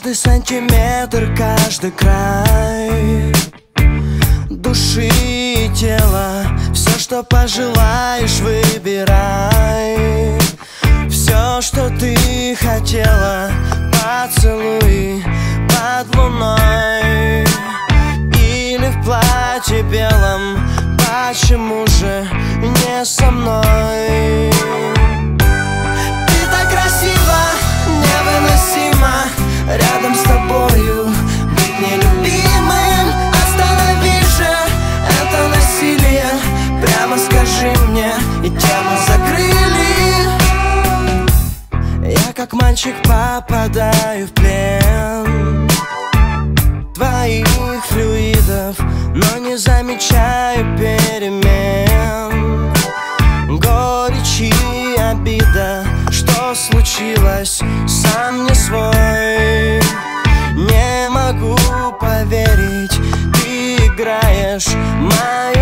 Каждый сантиметр, каждый край души и тела. Все, что пожелаешь, выбирай. Все, что ты хотела, поцелуй под луной или в платье белом. Почему же не со мной? Ты так красива, невыносимо рядом с тобою быть нелюбимым. Останови же это насилие, прямо скажи мне, и тему закрыли. Я как мальчик попадаю в плен твоих флюидов, но не замечаю перемен. Горечь и обида, что случилось, сам не свой. Не могу поверить, ты играешь моей